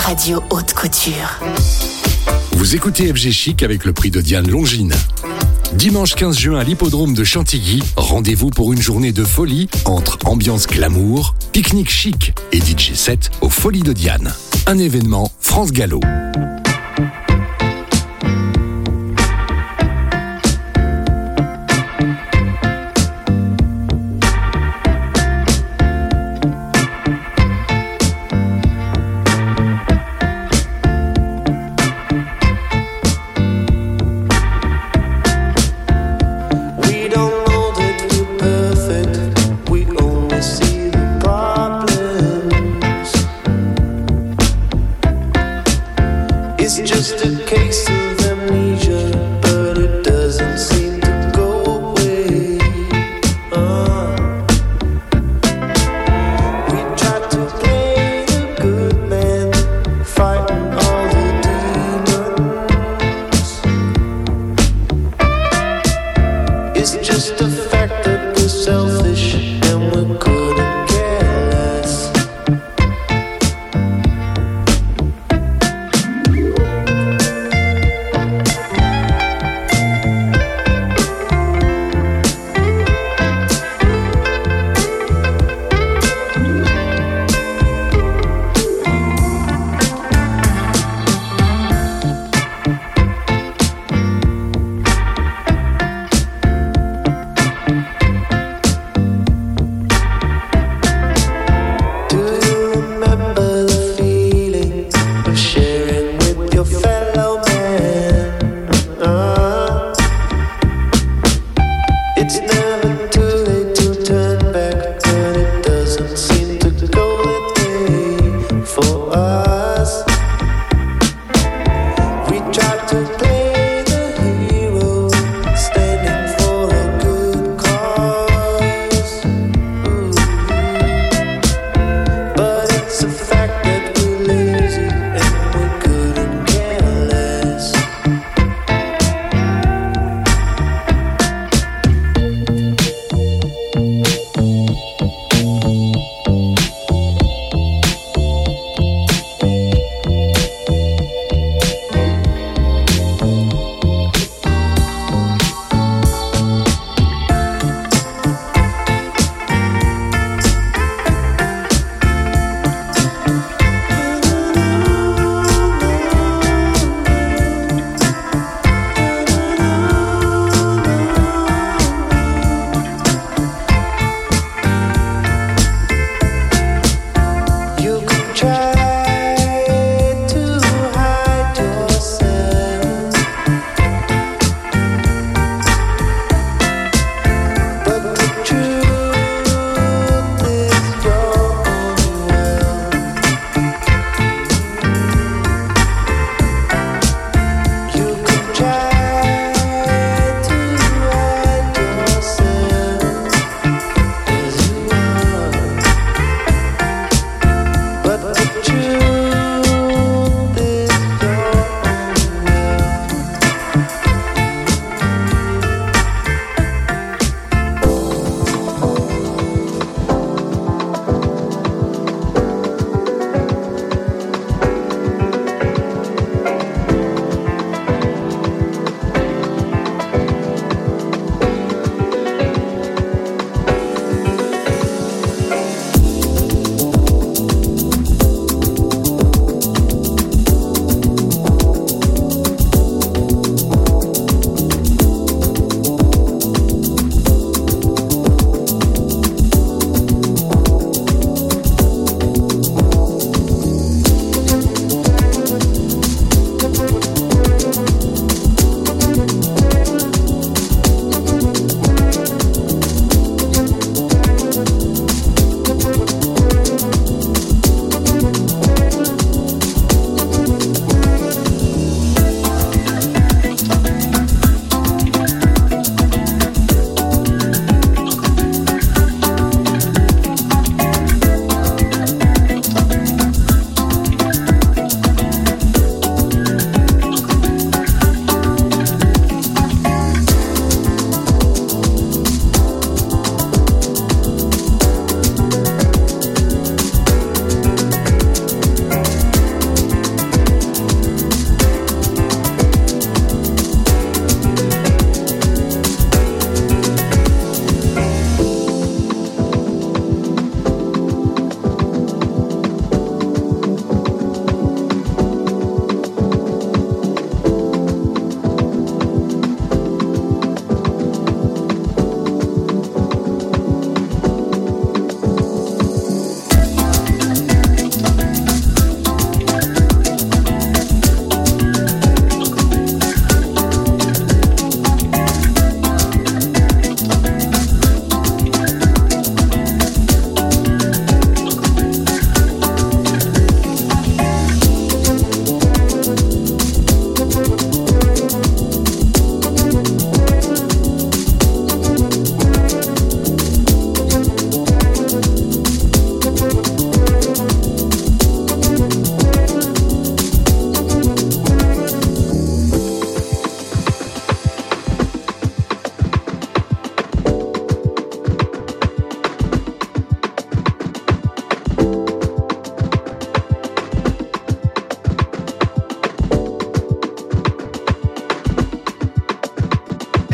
radio haute couture. Vous écoutez FG Chic avec le prix de Diane Longines. Dimanche 15 juin à l'hippodrome de Chantilly, rendez-vous pour une journée de folie entre ambiance glamour, pique-nique chic et DJ set aux Folies de Diane. Un événement France Gallo.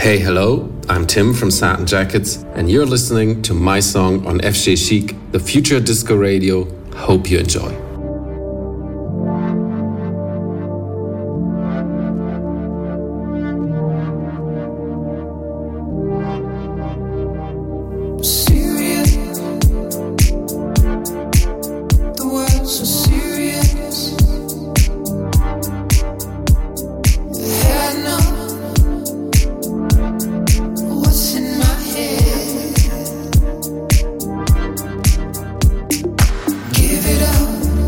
Hey, hello, I'm Tim from Satin Jackets, and you're listening to my song on FG Chic, the Future Disco Radio. Hope you enjoy. Give it up.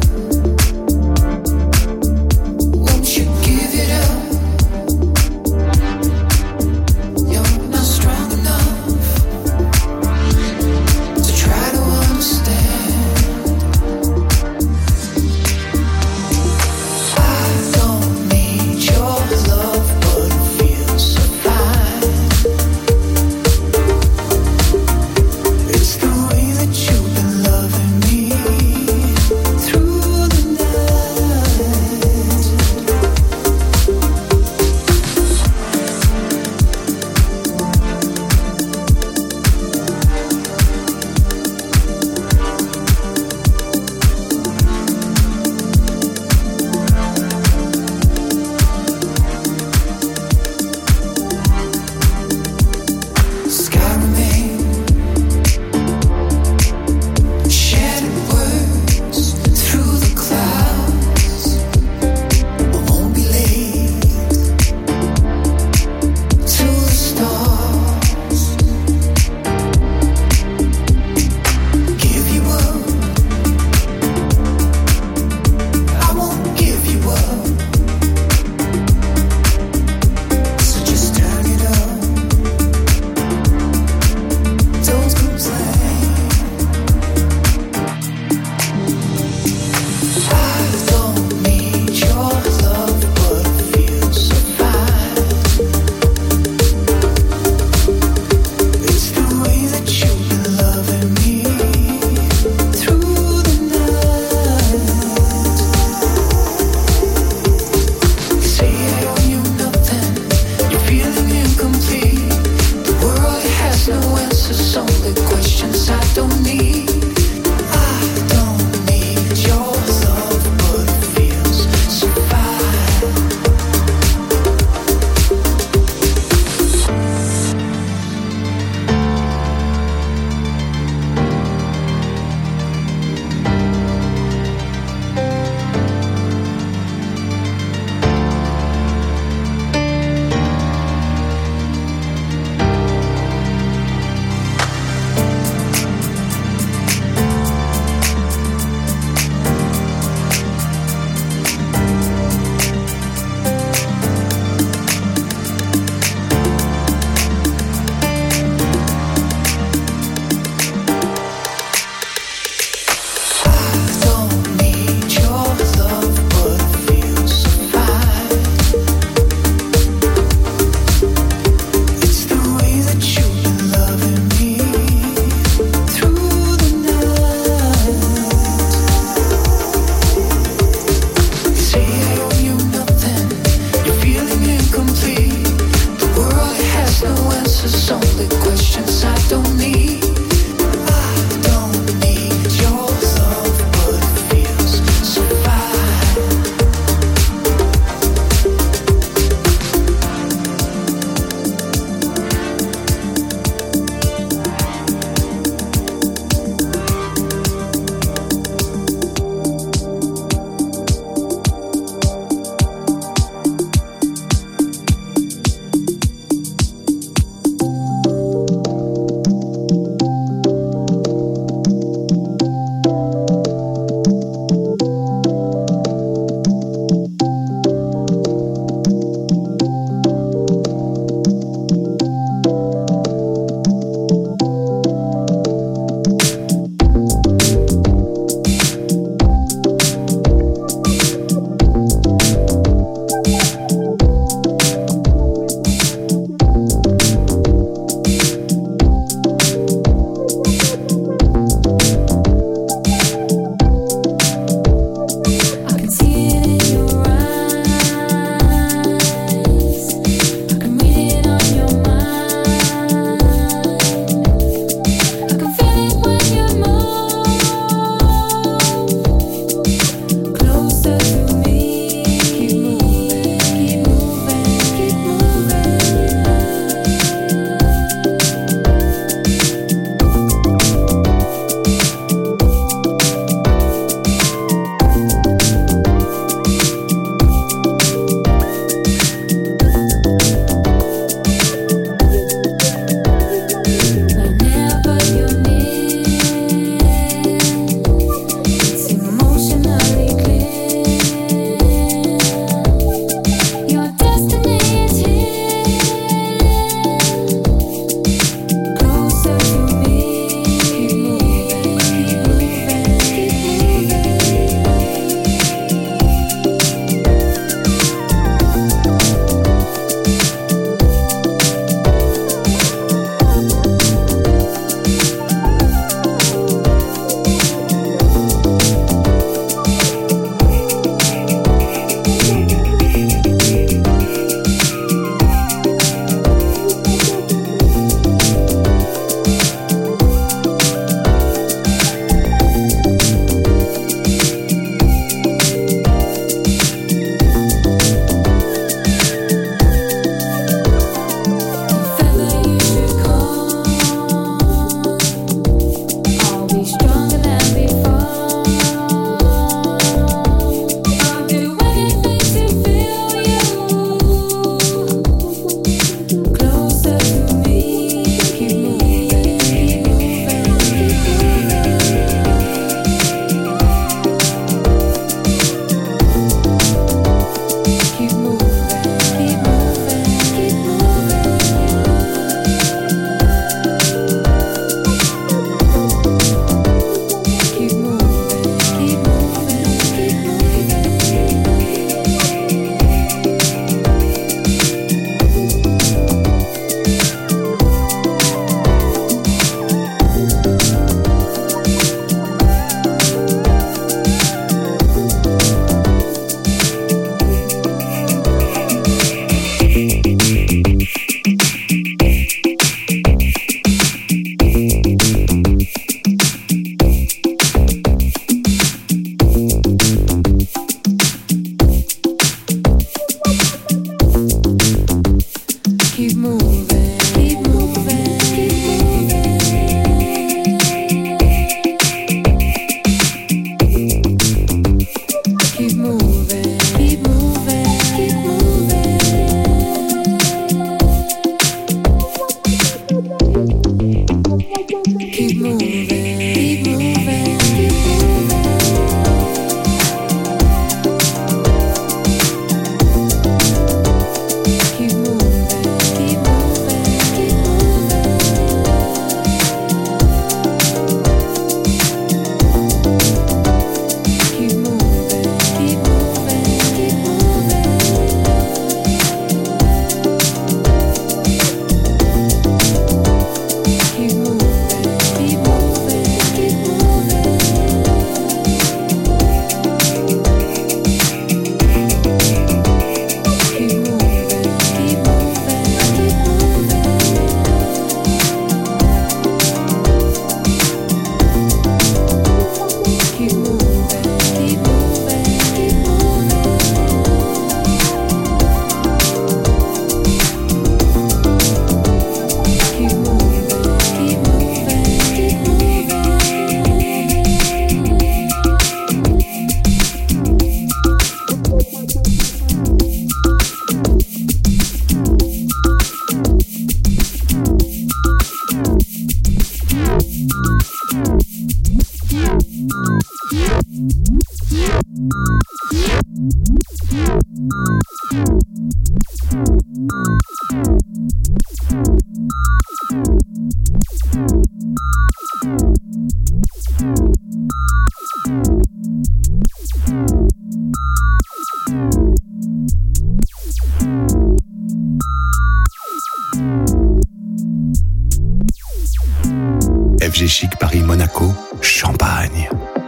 FG Chic Paris-Monaco, Champagne.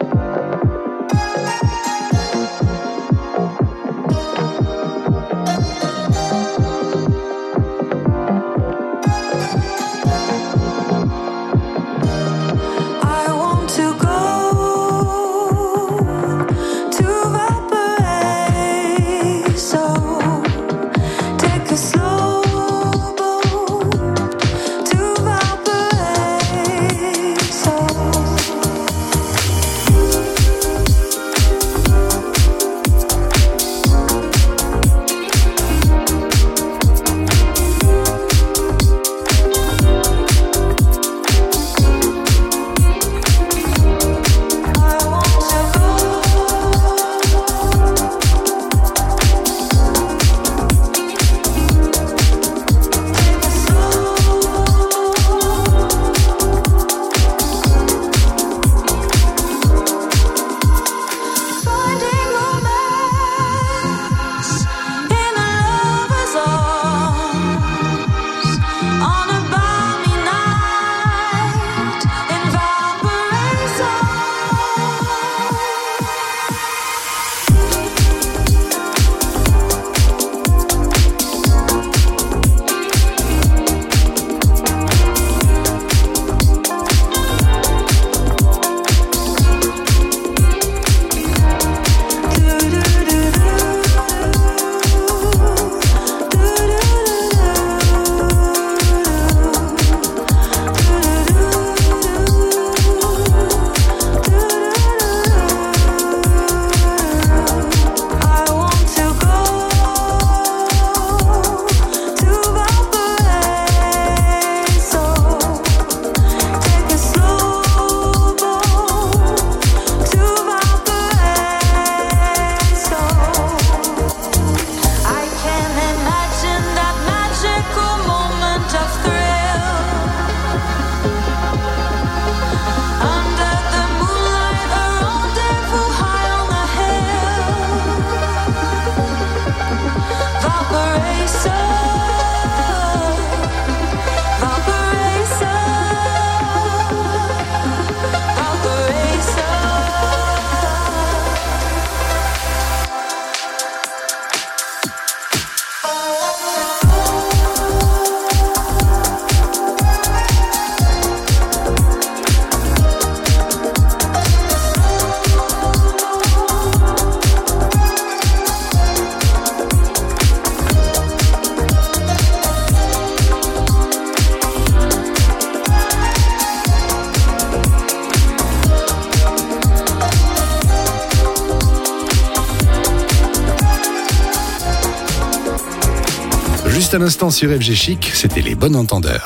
Juste à l'instant sur FG Chic, c'était les Bons Entendeurs.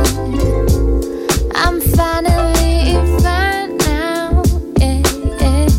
I'm finally fine now, yeah, yeah.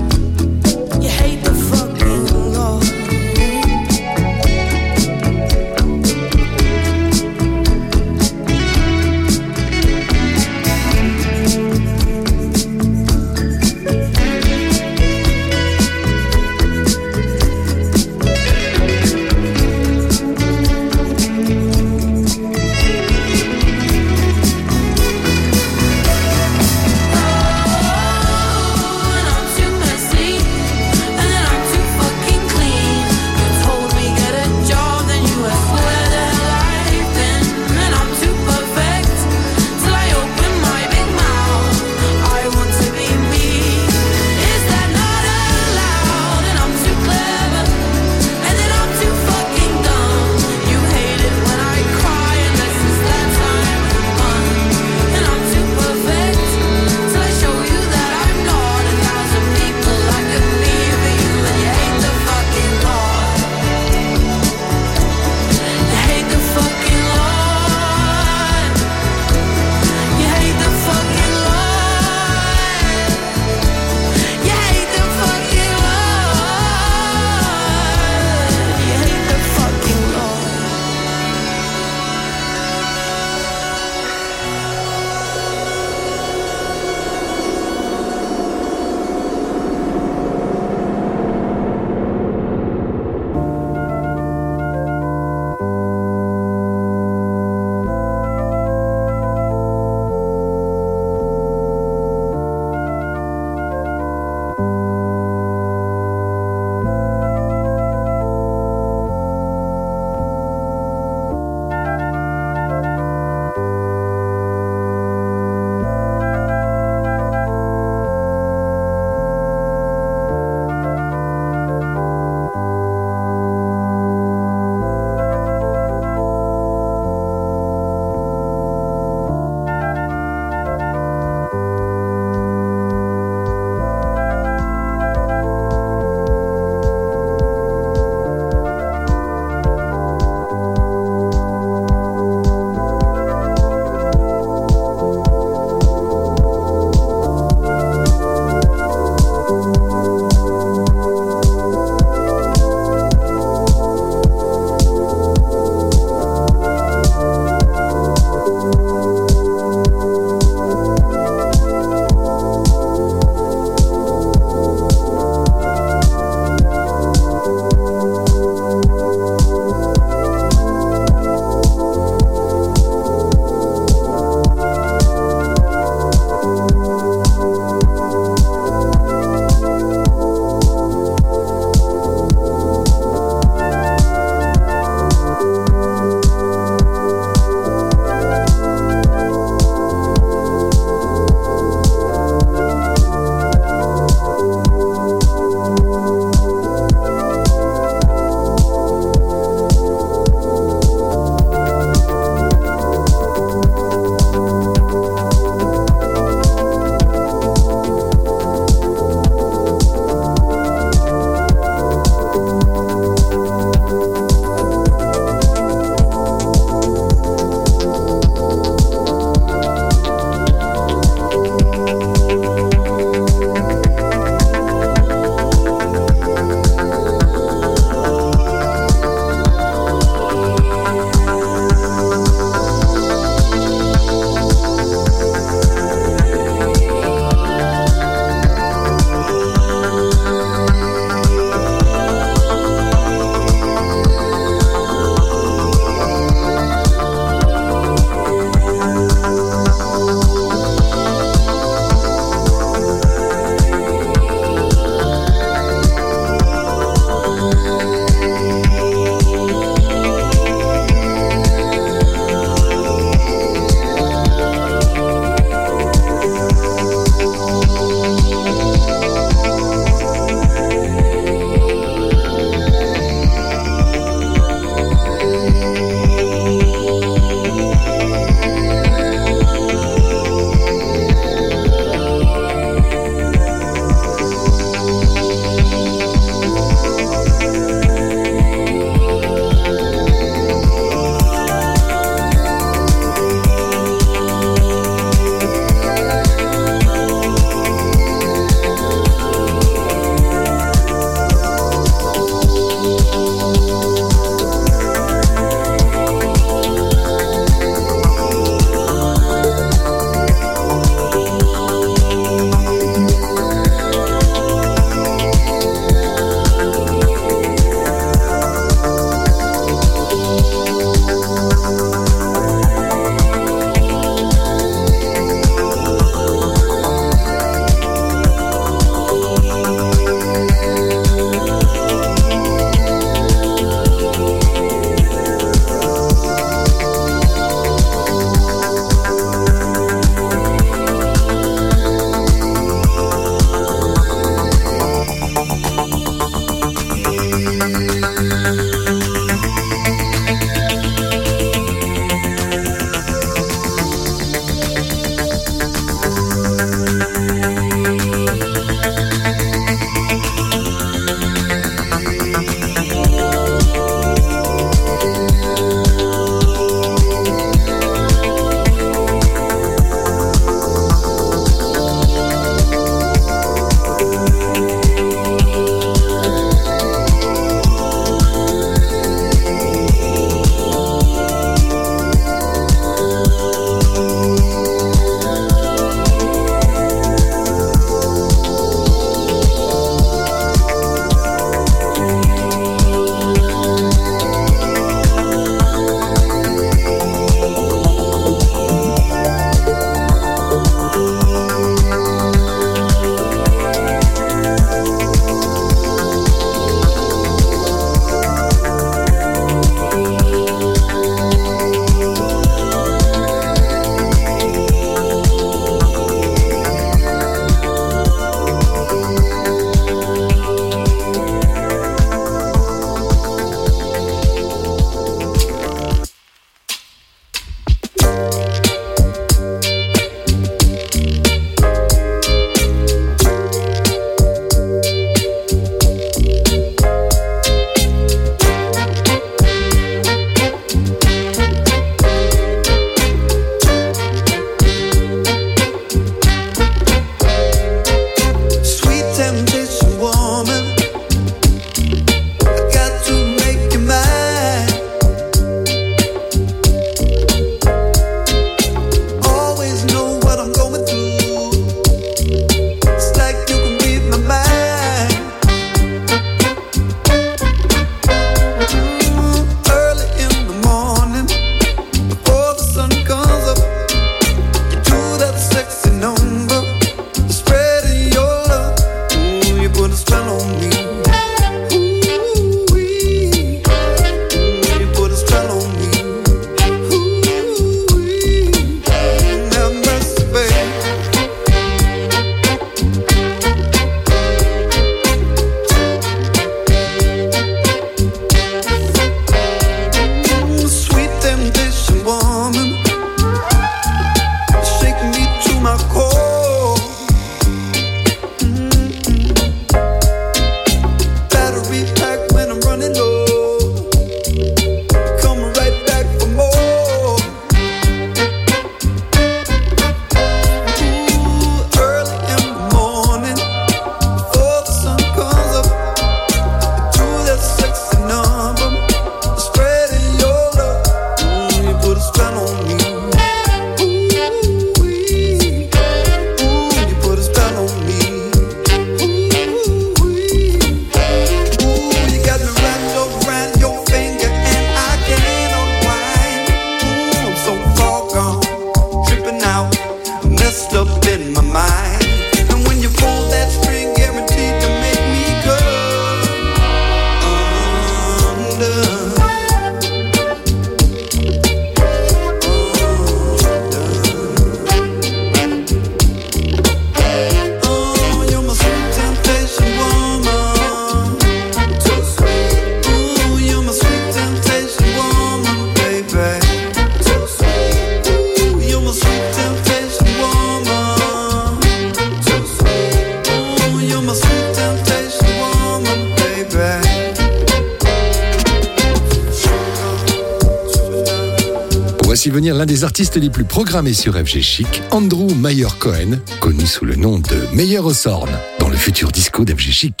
Voici venir l'un des artistes les plus programmés sur FG Chic, Andrew Meyer-Cohen, connu sous le nom de Meyer Osorn, dans le futur disco d'FG Chic.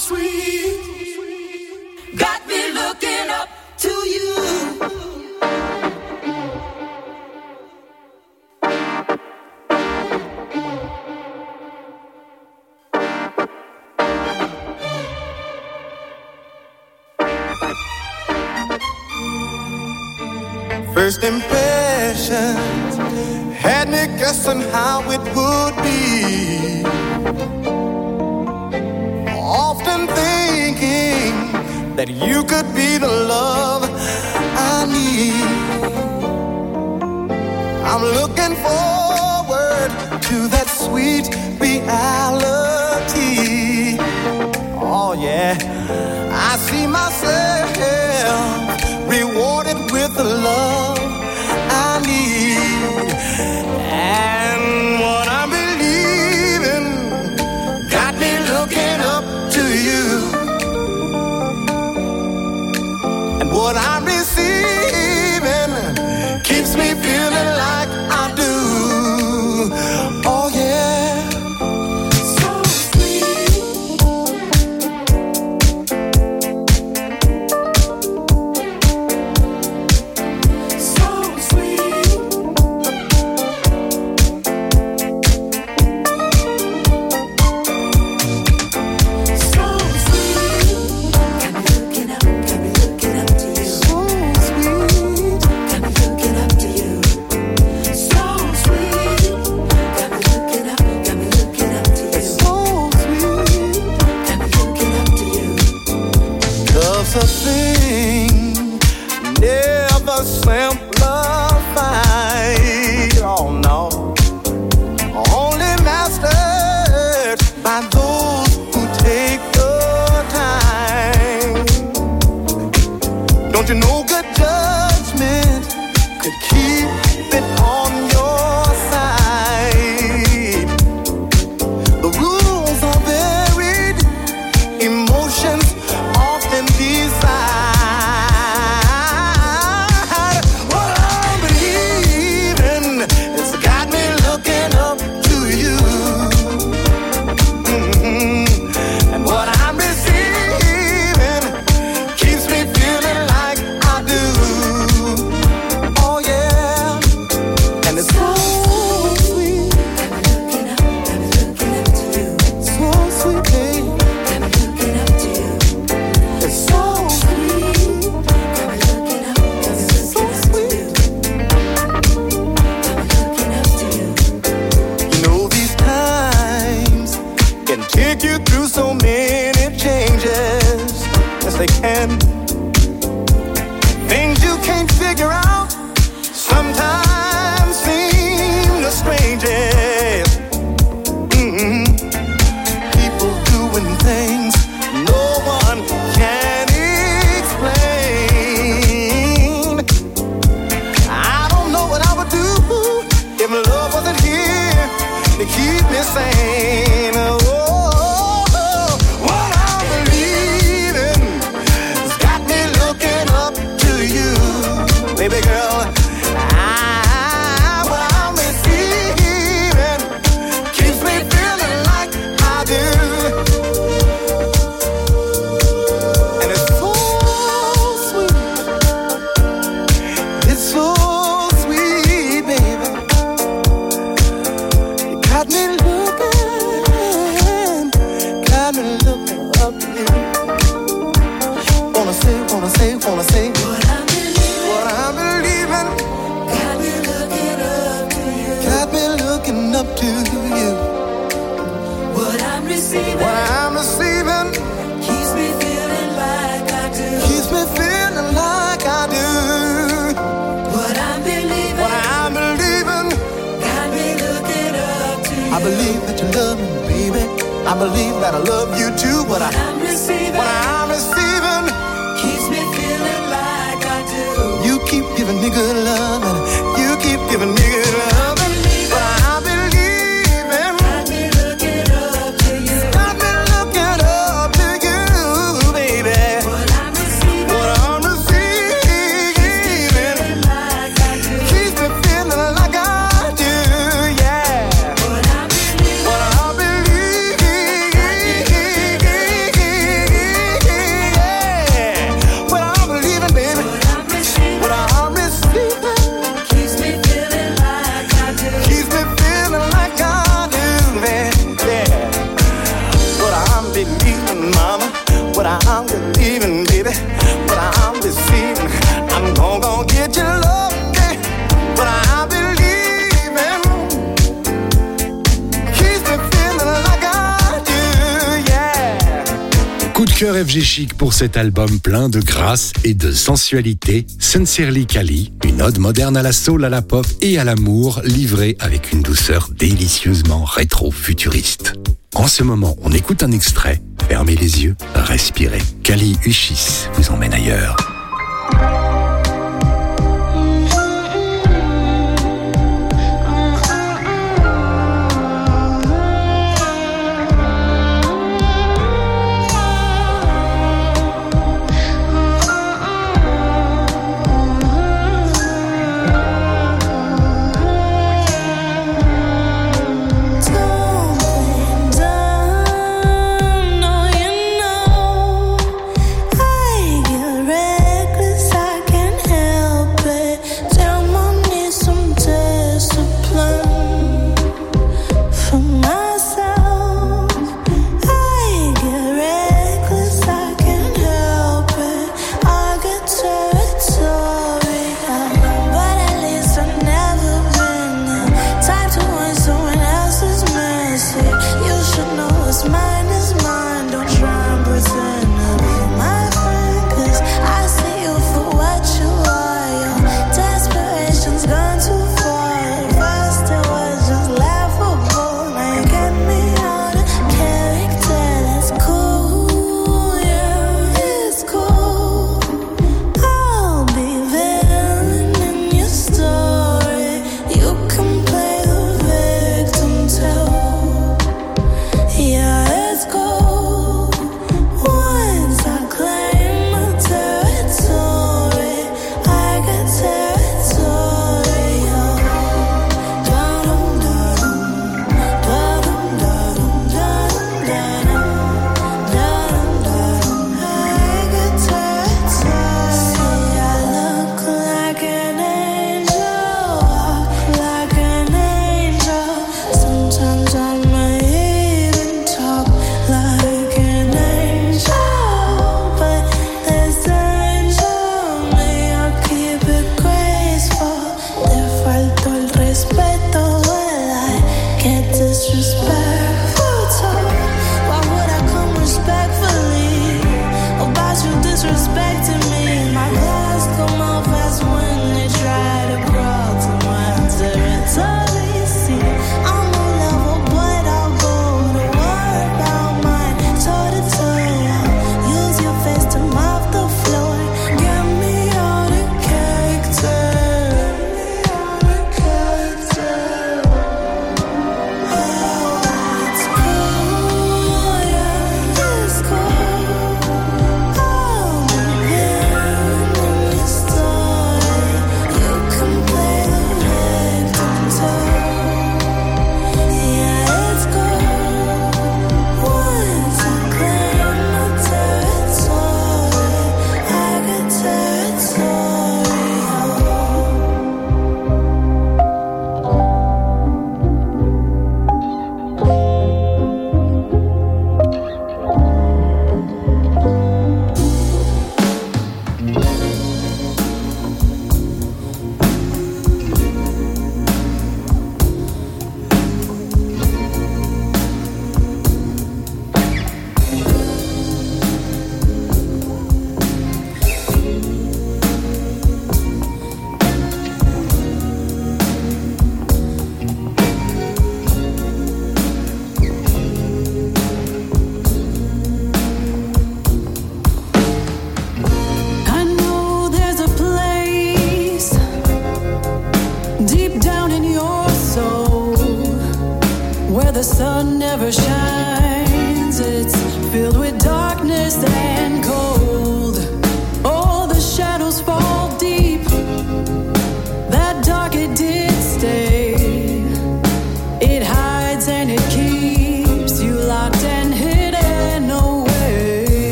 sweet, got me looking up to you. First impressions had me guessing how it would be. Often thinking that you could be the love I need. I'm looking forward to that sweet reality. Oh yeah, I see myself rewarded with the love I need. And what I'm believing got me looking up to you. And what I'm receiving keeps me feeling like I do. Oh yeah. A thing never simplified. Oh no, only mastered by those who take the time. Don't you know good judgment could keep it on your side? The rules are varied, emotions often decide. What I'm believing has got me looking up to you. And what I'm receiving keeps me feeling like I do. Oh yeah, and it's so sweet. I'm looking up to you. So sweet, babe. I'm looking up to you. It's so sweet. I'm looking up. It's so sweet. I'm looking up to you. You know these times can take you through so many changes. Yes, they can. Things you can't figure out sometimes seem the strangest. People doing things no one can explain. I don't know what I would do if love wasn't here to keep me sane. Oh, what I'm believing has got me looking up to you, baby girl. What I'm receiving keeps me feeling like I do. And it's so sweet. It's so sweet, baby. You got me looking up to you. Wanna say what I'm believing. Got me looking up to you. Got me looking up to you. What I'm receiving keeps me feeling like I do. Keeps me feeling like I do. What I'm believing got me looking up to you. I believe that you love me, baby. I believe that I love you too. What I'm receiving keeps me feeling like I do. You keep giving me good love, and you keep giving me good love. But I believe in got me looking up to you. Got me looking up to you, baby. What I'm receiving like I do. Keeps me feeling like I do, yeah. What I believe believing, mama, what I'm believing, baby, what I'm receiving. I'm gonna get your love, yeah, what I'm believing. Keeps me feeling like I do, yeah. Coup de cœur FG Chic pour cet album plein de grâce et de sensualité. Sincerely Kali, une ode moderne à la soul, à la pop et à l'amour, livrée avec une douceur délicieusement rétro-futuriste. En ce moment, on écoute un extrait. Fermez les yeux, respirez. Kali Uchis vous emmène ailleurs. I get reckless, I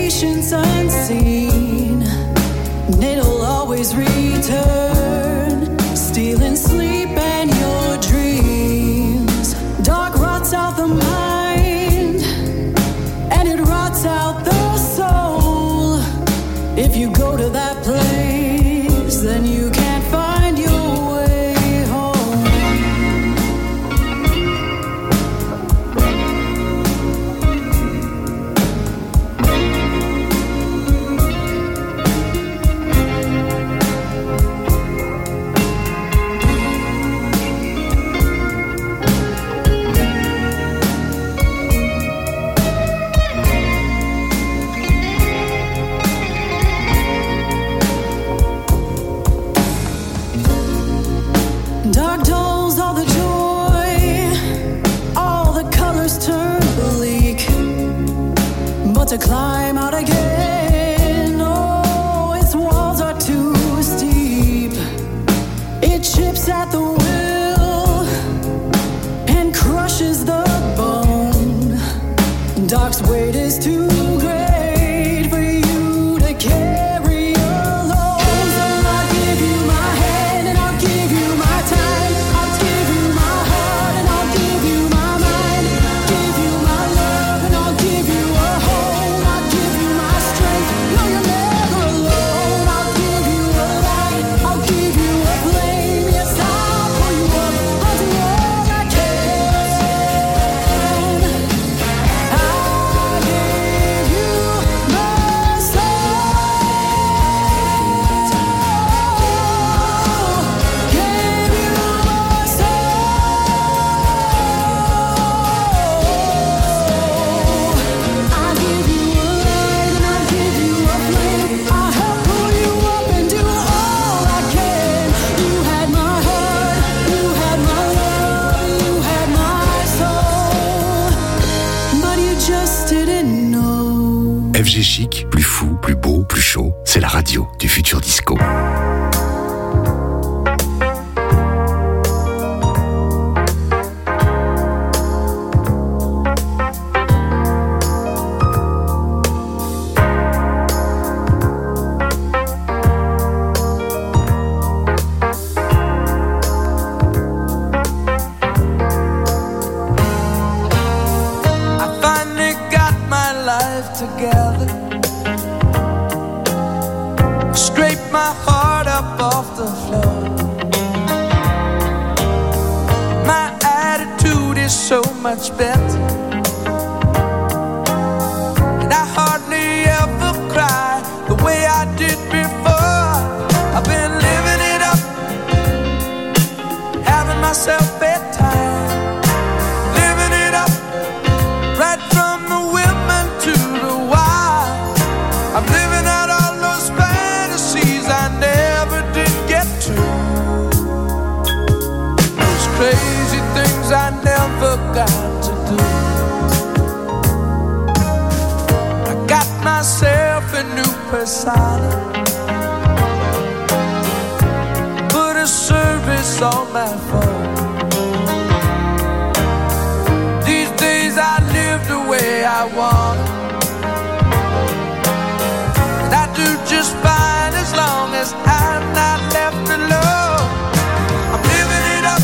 patience unseen, and it'll always return, stealing sleep and your dreams. Dark rots out the mind, and it rots out the soul. If you go to that place, then you can't find your way home. Dark dulls all the joy, all the colors turn bleak, but to climb out again, oh, its walls are too steep. It chips at the will and crushes the bone. Dark's weight is too great for you to carry alone. So I'll give you my hand and I'll give you my time. I'll give you my heart and I'll give you my mind. Give you my love and I'll give you a home. I'll give you my strength. No, you're never alone. I'll give you a light. I'll give you a flame. Yes, I'll pull you up. I'll do all I can. I'll give you my soul. Give you my soul. I'll give you a light and I'll give you a flame. I'll help pull you up and do all I can. You had my heart, you had my love, you had my soul, but you just didn't know. FG Chic, plus fou, plus beau, plus chaud, c'est la radio du futur disco. I finally got my life together. Scrape my heart up off the floor. My attitude is so much better, and I hardly ever cry the way I did before. I've been living it up, having myself bedtime, living it up, right from the women to the wild. I'm living out all those fantasies I never did get to, those crazy things I never got to do. I got myself a new persona, put a service on my phone. These days I live the way I want, and I do just fine as long as I'm not left alone. I'm living it up,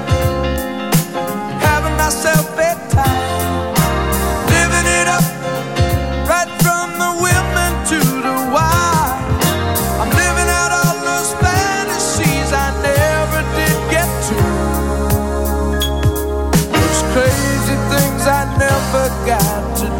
having myself bedtime, living it up, right from the women to the wild. I'm living out all those fantasies I never did get to, those crazy things I never got to